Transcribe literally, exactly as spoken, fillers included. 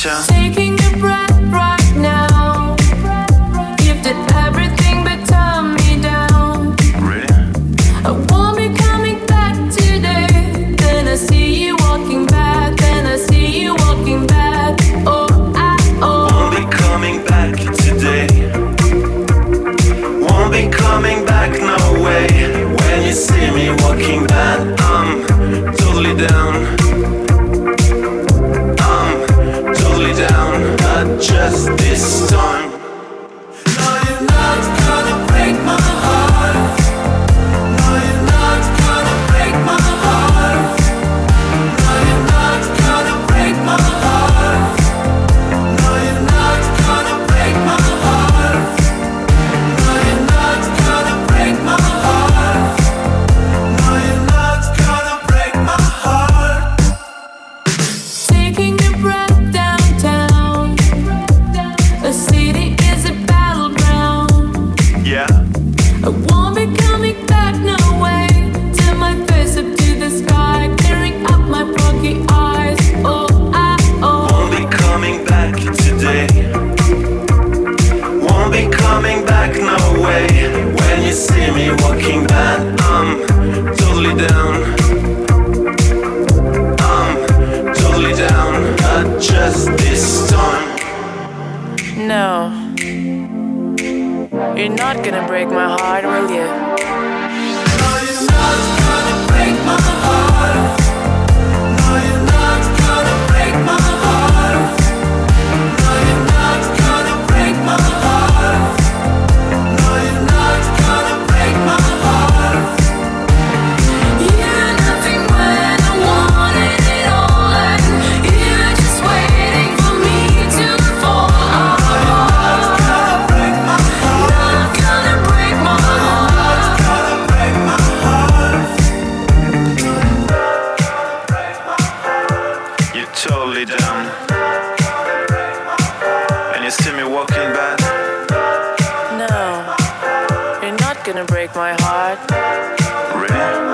ya. Taking your breath right now. You've did everything but turn me down. Really? I won't be coming back today. Then I see you walking back. Then I see you walking back. Oh, I, oh. Won't be coming back today. Won't be coming back, no way. When you see me walking back, I'm totally down. I'm totally down. Not just this time. No, you're not gonna break my heart. No, you're not gonna break my heart. No, you're not gonna break my heart. No, you're not gonna break my heart. No, you're not gonna break my heart. No, you're not gonna break my heart. Taking a breath downtown. A city is a battleground. Yeah. I won't be coming back, no way. Turn my face up to the sky, clearing up my foggy eyes. Oh, I, oh. Won't be coming back today. Won't be coming back, no way. When you see me walking back, I'm totally down. I'm totally down. Not just this time. No, you're not gonna break my heart, will you? No, you're not gonna break my heart. No, you're not gonna break my heart. No, you're not gonna break my heart. No, you're not gonna break my heart. You're nothing when I wanted it all, and you're just waiting for me to fall. Not gonna break my heart. Not gonna break my heart. Gonna break my heart. You're totally down. And you see me walking back. No, you're not gonna break my heart. Really?